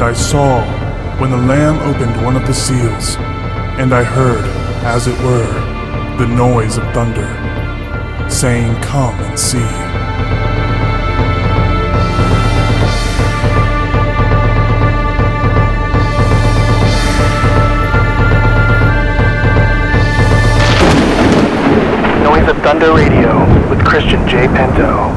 I saw when the Lamb opened one of the seals, and I heard, as it were, the noise of thunder, saying, "Come and see." Noise of Thunder Radio with Christian J. Pinto.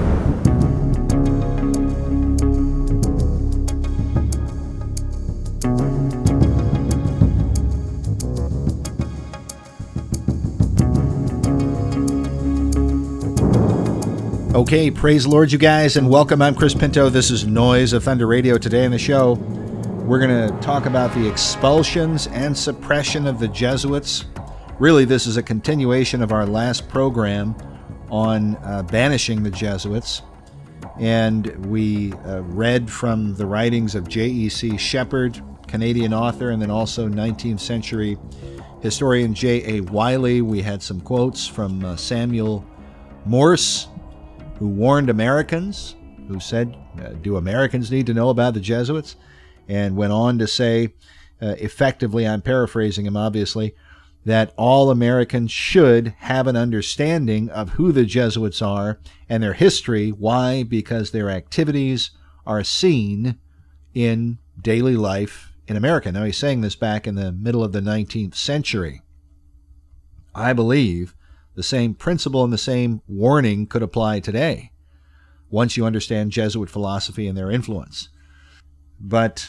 Okay, praise the Lord, you guys, and welcome. I'm Chris Pinto. This is Noise of Thunder Radio. Today on the show, we're going to talk about the expulsions and suppression of the Jesuits. Really, this is a continuation of our last program on banishing the Jesuits. And we read from the writings of J.E.C. Shepherd, Canadian author, and then also 19th century historian J.A. Wiley. We had some quotes from Samuel Morse, who warned Americans, who said, do Americans need to know about the Jesuits? And went on to say, effectively, I'm paraphrasing him obviously, that all Americans should have an understanding of who the Jesuits are and their history. Why? Because their activities are seen in daily life in America. Now, he's saying this back in the middle of the 19th century. I believe the same principle and the same warning could apply today, once you understand Jesuit philosophy and their influence. But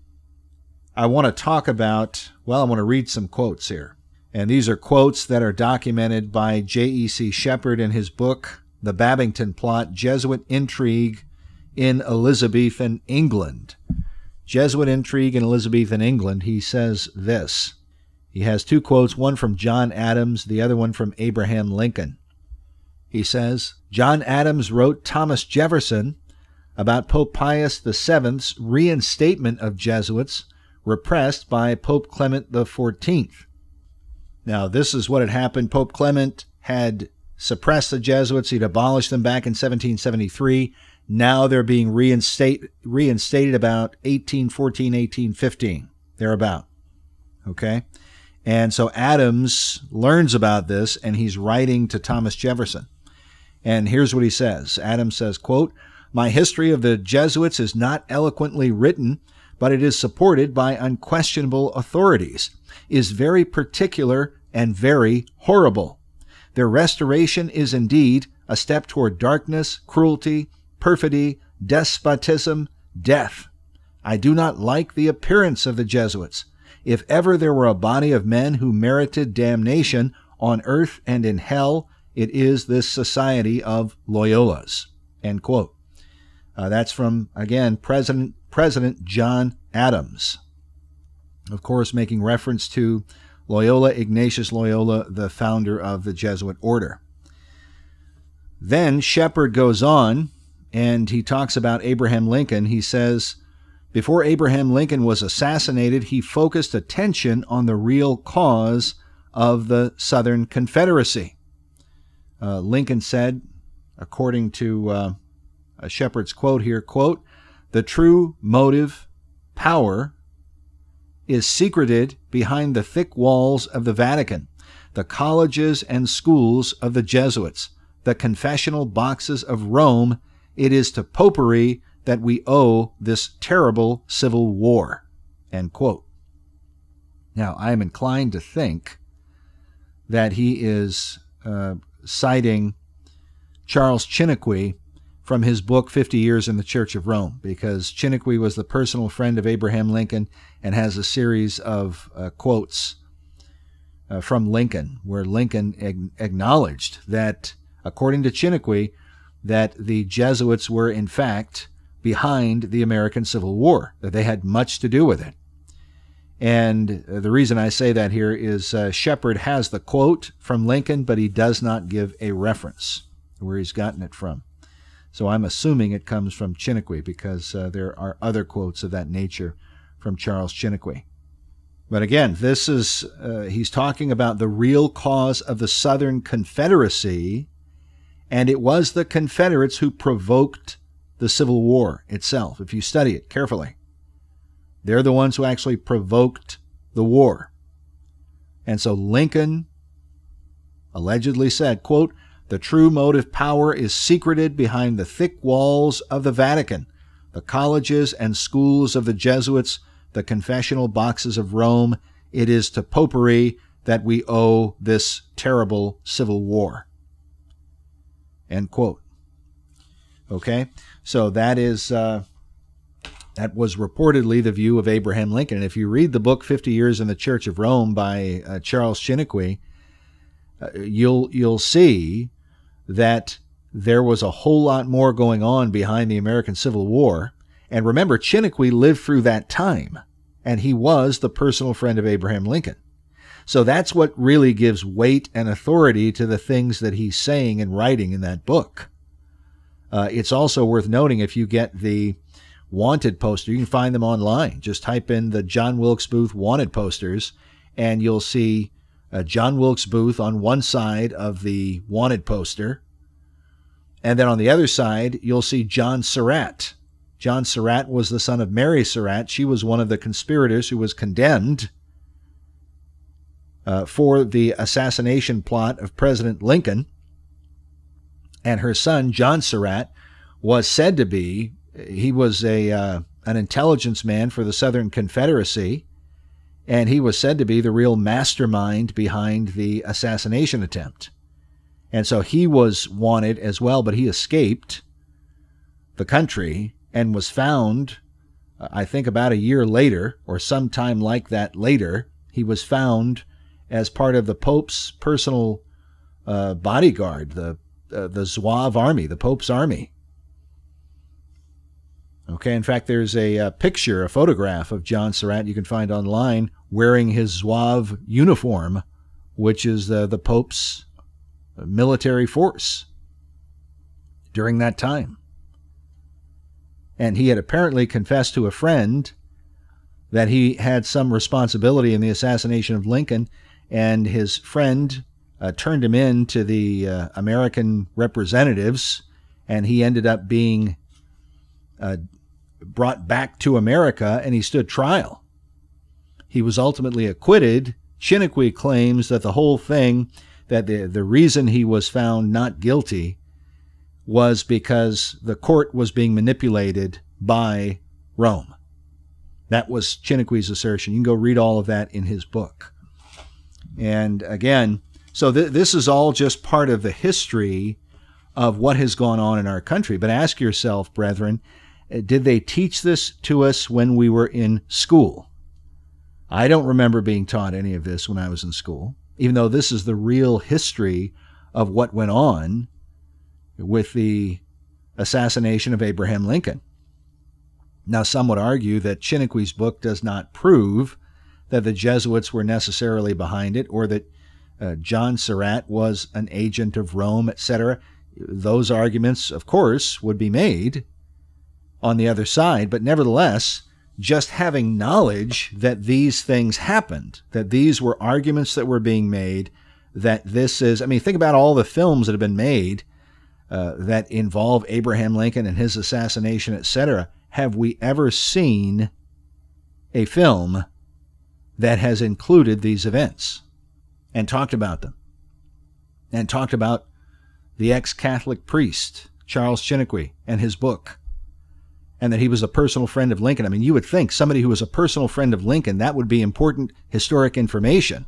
I want to talk about, I want to read some quotes here. And these are quotes that are documented by J.E.C. Shepherd in his book, The Babington Plot, Jesuit Intrigue in Elizabethan England. Jesuit Intrigue in Elizabethan England, he says this. He has two quotes, one from John Adams, the other one from Abraham Lincoln. He says, John Adams wrote Thomas Jefferson about Pope Pius VII's reinstatement of Jesuits repressed by Pope Clement XIV. Now, this is what had happened. Pope Clement had suppressed the Jesuits. He'd abolished them back in 1773. Now they're being reinstated about 1814, 1815, thereabout. Okay? And so Adams learns about this, and he's writing to Thomas Jefferson. And here's what he says. Adams says, quote, "My history of the Jesuits is not eloquently written, but it is supported by unquestionable authorities, is very particular and very horrible. Their restoration is indeed a step toward darkness, cruelty, perfidy, despotism, death. I do not like the appearance of the Jesuits. If ever there were a body of men who merited damnation on earth and in hell, it is this society of Loyolas." End quote. That's from, again, President John Adams. Of course, making reference to Loyola, Ignatius Loyola, the founder of the Jesuit order. Then Shepherd goes on, and he talks about Abraham Lincoln. He says, before Abraham Lincoln was assassinated, he focused attention on the real cause of the Southern Confederacy. Lincoln said, according to Shepherd's quote here, quote, "The true motive power is secreted behind the thick walls of the Vatican, the colleges and schools of the Jesuits, the confessional boxes of Rome. It is to popery that we owe this terrible civil war." End quote. Now, I am inclined to think that he is citing Charles Chiniquy from his book 50 Years in the Church of Rome, because Chiniquy was the personal friend of Abraham Lincoln and has a series of quotes from Lincoln, where Lincoln acknowledged that, according to Chiniquy, that the Jesuits were, in fact, behind the American Civil War, that they had much to do with it. And the reason I say that here is Shepherd has the quote from Lincoln, but he does not give a reference where he's gotten it from. So I'm assuming it comes from Chiniquy, because there are other quotes of that nature from Charles Chiniquy. But again, this is he's talking about the real cause of the Southern Confederacy, and it was the Confederates who provoked the Civil War itself, if you study it carefully. They're the ones who actually provoked the war. And so Lincoln allegedly said, quote, "The true motive power is secreted behind the thick walls of the Vatican, the colleges and schools of the Jesuits, the confessional boxes of Rome. It is to popery that we owe this terrible civil war." End quote. Okay, so that was reportedly the view of Abraham Lincoln. And if you read the book 50 Years in the Church of Rome by Charles Chiniquy, you'll see that there was a whole lot more going on behind the American Civil War. And remember, Chiniquy lived through that time, and he was the personal friend of Abraham Lincoln. So that's what really gives weight and authority to the things that he's saying and writing in that book. It's also worth noting, if you get the wanted poster, you can find them online. Just type in the John Wilkes Booth wanted posters, and you'll see John Wilkes Booth on one side of the wanted poster. And then on the other side, you'll see John Surratt. John Surratt was the son of Mary Surratt. She was one of the conspirators who was condemned for the assassination plot of President Lincoln. And her son, John Surratt, was said to be, he was an intelligence man for the Southern Confederacy, and he was said to be the real mastermind behind the assassination attempt. And so he was wanted as well, but he escaped the country and was found, I think about a year later, or sometime like that later, he was found as part of the Pope's personal bodyguard, the Zouave army, the Pope's army. Okay, in fact, there's a picture, a photograph of John Surratt you can find online wearing his Zouave uniform, which is the Pope's military force during that time. And he had apparently confessed to a friend that he had some responsibility in the assassination of Lincoln, and his friend turned him in to the American representatives, and he ended up being brought back to America, and he stood trial. He was ultimately acquitted. Chiniquy claims that the whole thing, that the reason he was found not guilty was because the court was being manipulated by Rome. That was Chiniquy's assertion. You can go read all of that in his book. And again, so this is all just part of the history of what has gone on in our country. But ask yourself, brethren, did they teach this to us when we were in school? I don't remember being taught any of this when I was in school, even though this is the real history of what went on with the assassination of Abraham Lincoln. Now, some would argue that Chiniquy's book does not prove that the Jesuits were necessarily behind it, or that John Surratt was an agent of Rome, etc. Those arguments, of course, would be made on the other side, but nevertheless, just having knowledge that these things happened, that these were arguments that were being made, that this is, I mean, think about all the films that have been made that involve Abraham Lincoln and his assassination, etc. Have we ever seen a film that has included these events and talked about them, and talked about the ex-Catholic priest, Charles Chiniquy, and his book, and that he was a personal friend of Lincoln? I mean, you would think somebody who was a personal friend of Lincoln, that would be important historic information.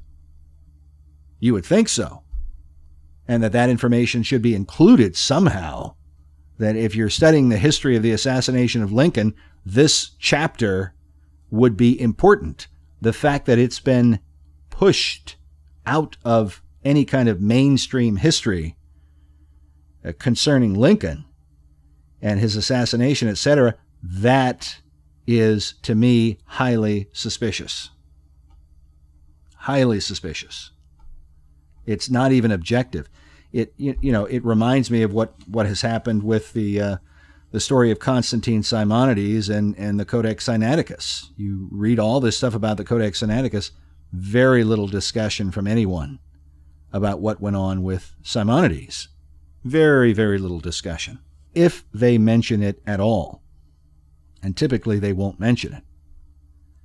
You would think so. And that information should be included somehow. That if you're studying the history of the assassination of Lincoln, this chapter would be important. The fact that it's been pushed out of any kind of mainstream history concerning Lincoln and his assassination, etc., that is, to me, highly suspicious. Highly suspicious. It's not even objective. It reminds me of what has happened with the story of Constantine Simonides and the Codex Sinaiticus. You read all this stuff about the Codex Sinaiticus, very little discussion from anyone about what went on with Simonides. Very, very little discussion, if they mention it at all. And typically they won't mention it.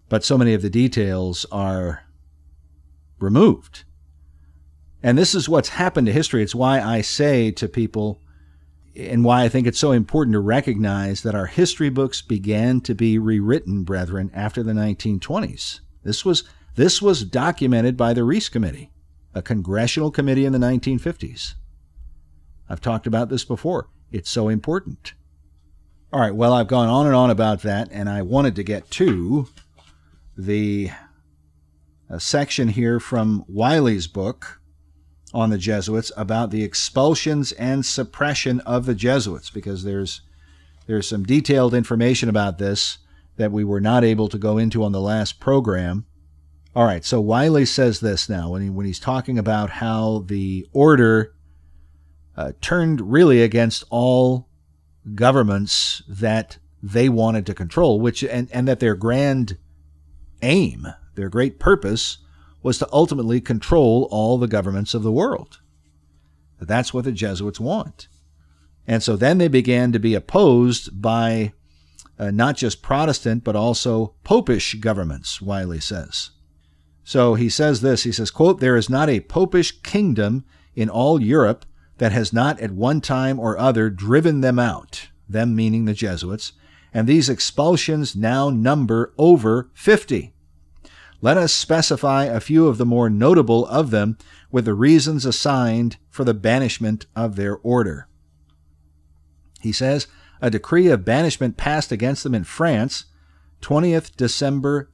but so many of the details are removed. And this is what's happened to history. It's why I say to people, and why I think it's so important to recognize that our history books began to be rewritten, brethren, after the 1920s. This was documented by the Reese Committee, a congressional committee in the 1950s. I've talked about this before. It's so important. All right, well, I've gone on and on about that, and I wanted to get to the section here from Wiley's book on the Jesuits about the expulsions and suppression of the Jesuits, because there's some detailed information about this that we were not able to go into on the last program. All right, so Wiley says this now when he's talking about how the order turned really against all governments that they wanted to control, and that their grand aim, their great purpose, was to ultimately control all the governments of the world. That's what the Jesuits want. And so then they began to be opposed by not just Protestant, but also Popish governments, Wiley says. So he says this, he says, quote, "There is not a Popish kingdom in all Europe that has not at one time or other driven them out," them meaning the Jesuits, "and these expulsions now number over 50. Let us specify a few of the more notable of them with the reasons assigned for the banishment of their order." He says, a decree of banishment passed against them in France, 20th December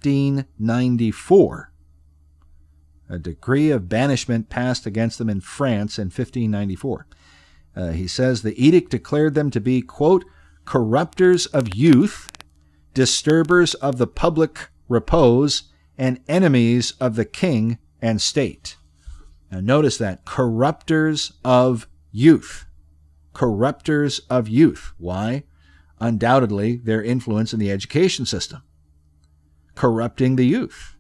1594. A decree of banishment passed against them in France in 1594. He says, the edict declared them to be, quote, "corrupters of youth, disturbers of the public repose, and enemies of the king and state." Now notice that, corrupters of youth. Corrupters of youth. Why? Undoubtedly, their influence in the education system. Corrupting the youth.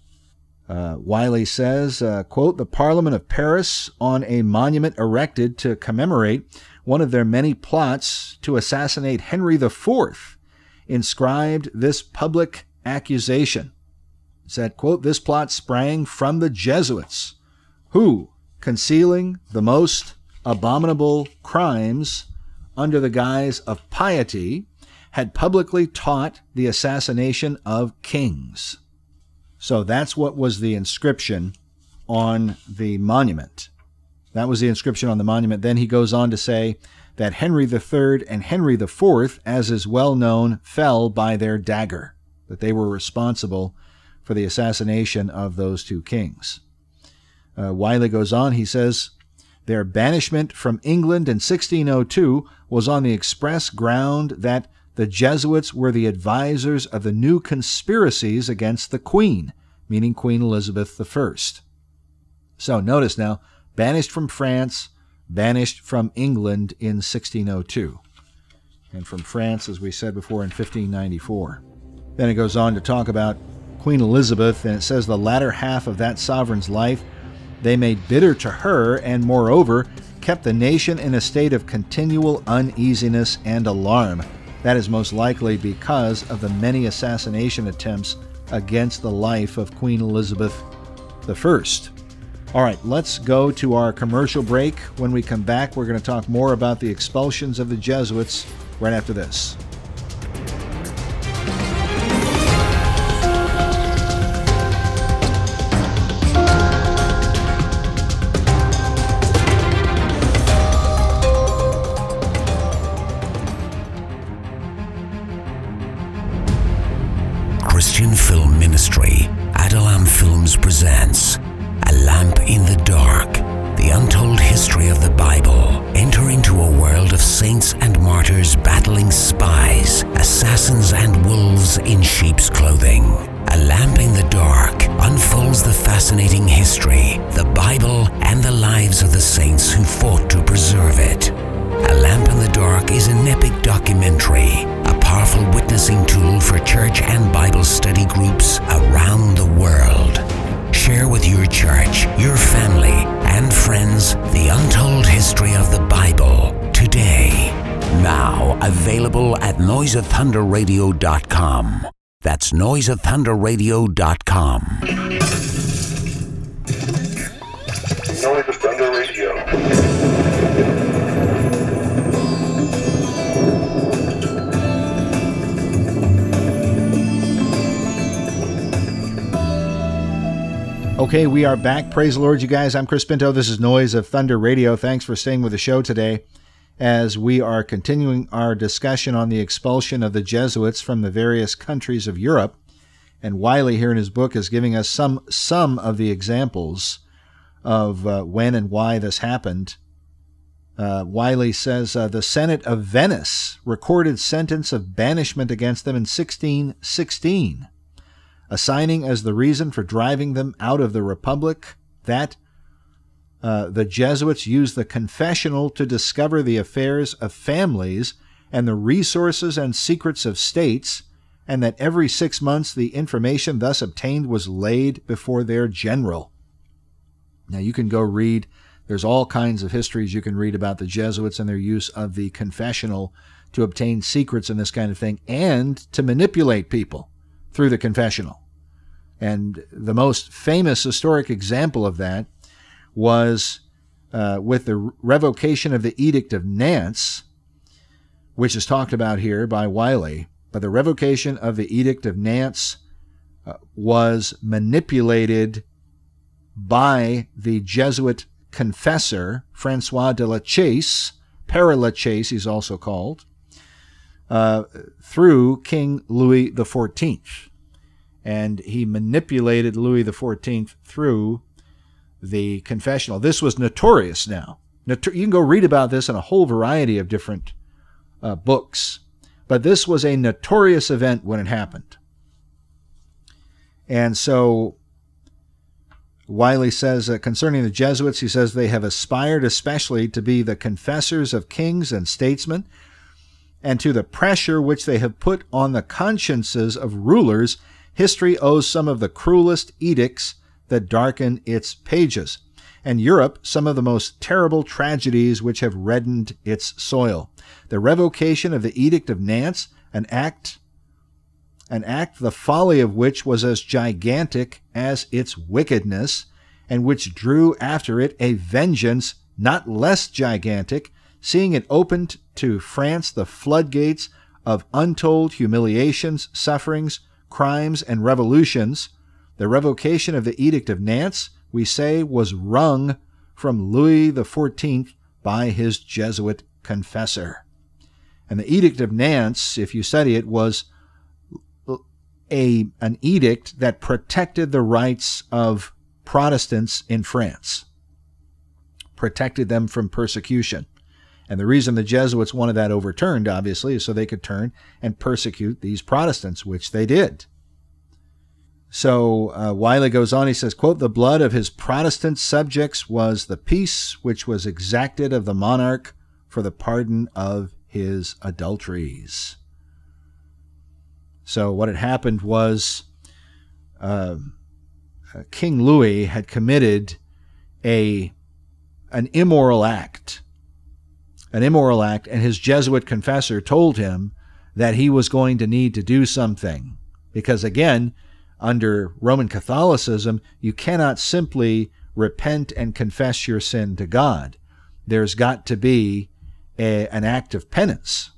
Wiley says, quote, "The Parliament of Paris, on a monument erected to commemorate one of their many plots to assassinate Henry IV, inscribed this public accusation." Said, quote, "This plot sprang from the Jesuits, who, concealing the most abominable crimes under the guise of piety, had publicly taught the assassination of kings." So that's what was the inscription on the monument. That was the inscription on the monument. Then he goes on to say that Henry III and Henry IV, as is well known, fell by their dagger, that they were responsible for the assassination of those two kings. Wiley goes on, he says, their banishment from England in 1602 was on the express ground that the Jesuits were the advisors of the new conspiracies against the Queen, meaning Queen Elizabeth I. So notice now, banished from France, banished from England in 1602, and from France, as we said before, in 1594. Then it goes on to talk about Queen Elizabeth, and it says the latter half of that sovereign's life they made bitter to her, and moreover kept the nation in a state of continual uneasiness and alarm. That is most likely because of the many assassination attempts against the life of Queen Elizabeth I. All right, let's go to our commercial break. When we come back, we're going to talk more about the expulsions of the Jesuits right after this. Christian Film Ministry, Adonam Films presents A Lamp in the Dark, the untold history of the Bible. Enter into a world of saints and martyrs battling spies, assassins and wolves in sheep's clothing. A Lamp in the Dark unfolds the fascinating history, the Bible, and the lives of the saints who fought to preserve it. A Lamp in the Dark is an epic documentary, a powerful witnessing tool for church and Bible study groups around the world. Share with your church, your family, and friends the untold history of the Bible today. Now available at noiseofthunderradio.com. That's noiseofthunderradio.com. Noise of Thunder Radio. Okay, we are back. Praise the Lord, you guys. I'm Chris Pinto. This is Noise of Thunder Radio. Thanks for staying with the show today as we are continuing our discussion on the expulsion of the Jesuits from the various countries of Europe. And Wiley here in his book is giving us some of the examples of when and why this happened. Wiley says the Senate of Venice recorded sentence of banishment against them in 1616. Assigning as the reason for driving them out of the Republic that the Jesuits used the confessional to discover the affairs of families and the resources and secrets of states, and that every 6 months the information thus obtained was laid before their general. Now you can go read, there's all kinds of histories you can read about the Jesuits and their use of the confessional to obtain secrets and this kind of thing, and to manipulate people through the confessional. And the most famous historic example of that was with the revocation of the Edict of Nantes, which is talked about here by Wiley. But the revocation of the Edict of Nantes was manipulated by the Jesuit confessor, Francois de la Chaise, Père Lachaise he's also called, through King Louis XIV. And he manipulated Louis XIV through the confessional. This was notorious now. You can go read about this in a whole variety of different books. But this was a notorious event when it happened. And so Wiley says, concerning the Jesuits, he says they have aspired especially to be the confessors of kings and statesmen, and to the pressure which they have put on the consciences of rulers, history owes some of the cruelest edicts that darken its pages, and Europe some of the most terrible tragedies which have reddened its soil. The revocation of the Edict of Nantes, an act the folly of which was as gigantic as its wickedness, and which drew after it a vengeance not less gigantic, seeing it opened to France the floodgates of untold humiliations, sufferings, crimes, and revolutions. The revocation of the Edict of Nantes, we say, was wrung from Louis XIV by his Jesuit confessor. And the Edict of Nantes, if you study it, was an edict that protected the rights of Protestants in France, protected them from persecution. And the reason the Jesuits wanted that overturned, obviously, is so they could turn and persecute these Protestants, which they did. So Wiley goes on, he says, quote, the blood of his Protestant subjects was the peace which was exacted of the monarch for the pardon of his adulteries. So what had happened was King Louis had committed an immoral act. An immoral act, and his Jesuit confessor told him that he was going to need to do something. Because again, under Roman Catholicism, you cannot simply repent and confess your sin to God. There's got to be an act of penance.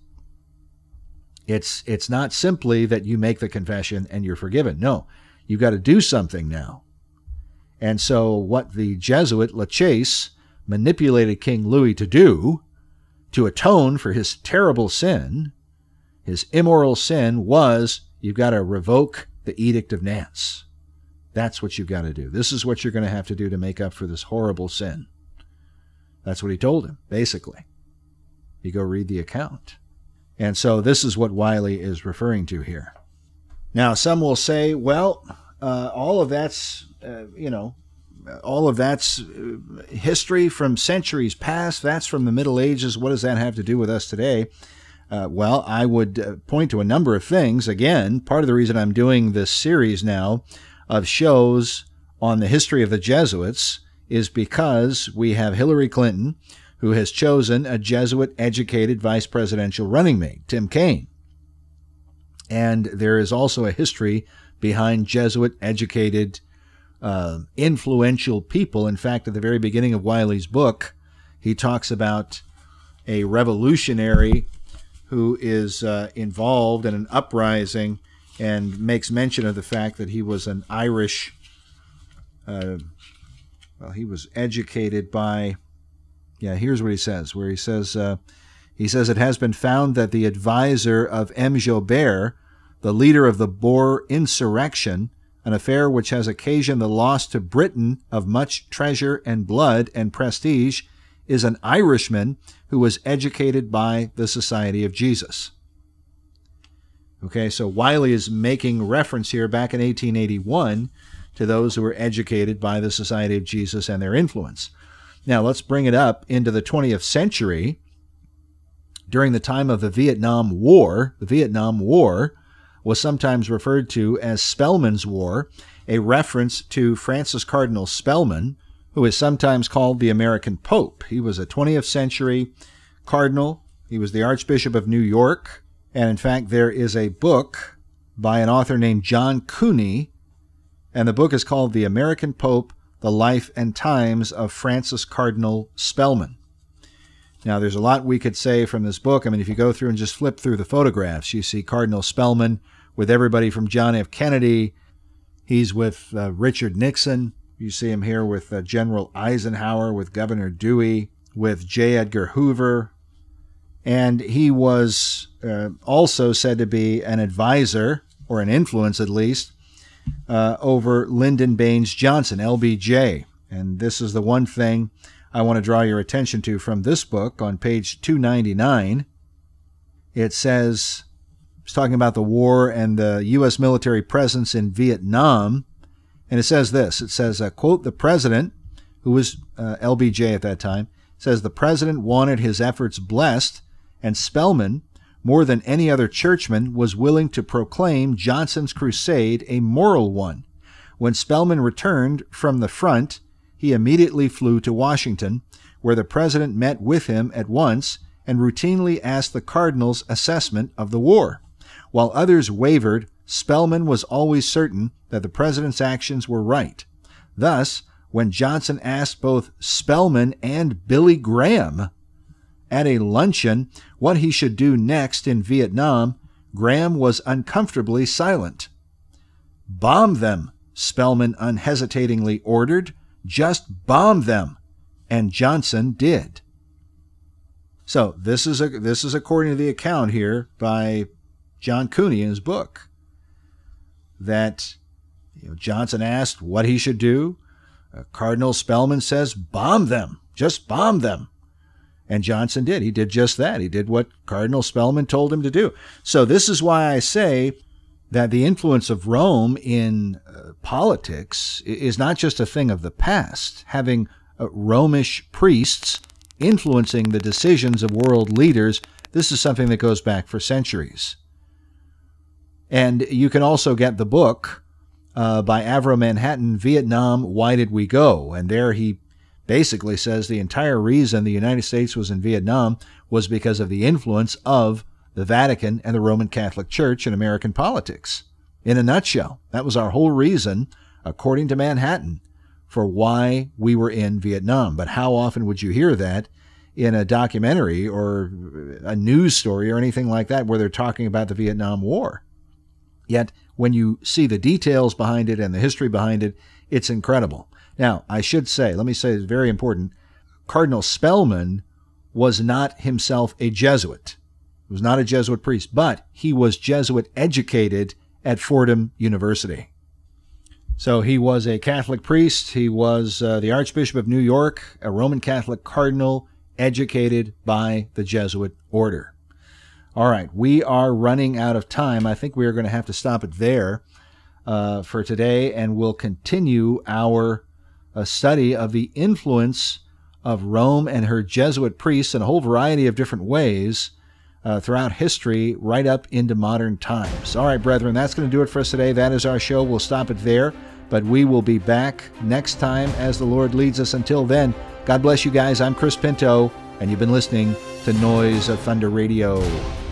It's not simply that you make the confession and you're forgiven. No, you've got to do something now. And so what the Jesuit Lachaise manipulated King Louis to do, to atone for his terrible sin, his immoral sin, was you've got to revoke the Edict of Nantes. That's what you've got to do. This is what you're going to have to do to make up for this horrible sin. That's what he told him, basically. You go read the account. And so this is what Wiley is referring to here. Now, some will say, well, all of that's history from centuries past. That's from the Middle Ages. What does that have to do with us today? Well, I would point to a number of things. Again, part of the reason I'm doing this series now of shows on the history of the Jesuits is because we have Hillary Clinton, who has chosen a Jesuit-educated vice presidential running mate, Tim Kaine. And there is also a history behind Jesuit-educated, influential people. In fact, at the very beginning of Wiley's book, he talks about a revolutionary who is involved in an uprising and makes mention of the fact that he was an Irish, he was educated by, here's what he says, where he says, it has been found that the advisor of M. Joubert, the leader of the Boer insurrection, an affair which has occasioned the loss to Britain of much treasure and blood and prestige, is an Irishman who was educated by the Society of Jesus. Okay, so Wiley is making reference here back in 1881 to those who were educated by the Society of Jesus and their influence. Now, let's bring it up into the 20th century. During the time of the Vietnam War was sometimes referred to as Spellman's War, a reference to Francis Cardinal Spellman, who is sometimes called the American Pope. He was a 20th century cardinal. He was the Archbishop of New York. And in fact, there is a book by an author named John Cooney, and the book is called The American Pope, The Life and Times of Francis Cardinal Spellman. Now, there's a lot we could say from this book. I mean, if you go through and just flip through the photographs, you see Cardinal Spellman with everybody from John F. Kennedy. He's with Richard Nixon. You see him here with General Eisenhower, with Governor Dewey, with J. Edgar Hoover. And he was also said to be an advisor, or an influence at least, over Lyndon Baines Johnson, LBJ. And this is the one thing I want to draw your attention to from this book on page 299. It says, it's talking about the war and the U.S. military presence in Vietnam. And it says this, it says, quote, the president, who was LBJ at that time, says the president wanted his efforts blessed, and Spellman, more than any other churchman, was willing to proclaim Johnson's crusade a moral one. When Spellman returned from the front, he immediately flew to Washington, where the president met with him at once and routinely asked the cardinal's assessment of the war. While others wavered, Spellman was always certain that the president's actions were right. Thus, when Johnson asked both Spellman and Billy Graham at a luncheon what he should do next in Vietnam, Graham was uncomfortably silent. Bomb them, Spellman unhesitatingly ordered. Just bomb them. And Johnson did. So this is according to the account here by John Cooney in his book, that Johnson asked what he should do. Cardinal Spellman says, bomb them. Just bomb them. And Johnson did. He did just that. He did what Cardinal Spellman told him to do. So this is why I say that the influence of Rome in politics is not just a thing of the past. Having Romish priests influencing the decisions of world leaders, this is something that goes back for centuries. And you can also get the book by Avro Manhattan, Vietnam, Why Did We Go? And there he basically says the entire reason the United States was in Vietnam was because of the influence of the Vatican and the Roman Catholic Church in American politics. In a nutshell, that was our whole reason, according to Manhattan, for why we were in Vietnam. But how often would you hear that in a documentary or a news story or anything like that where they're talking about the Vietnam War? Yet, when you see the details behind it and the history behind it, it's incredible. Now, I should say, let me say it's very important, Cardinal Spellman was not himself a Jesuit. He was not a Jesuit priest, but he was Jesuit educated at Fordham University. So he was a Catholic priest. He was the Archbishop of New York, a Roman Catholic cardinal, educated by the Jesuit order. All right, we are running out of time. I think we are going to have to stop it there for today, and we'll continue our study of the influence of Rome and her Jesuit priests in a whole variety of different ways throughout history, right up into modern times. All right, brethren, that's going to do it for us today. That is our show. We'll stop it there, but we will be back next time as the Lord leads us. Until then, God bless you guys. I'm Chris Pinto, and you've been listening to Noise of Thunder Radio.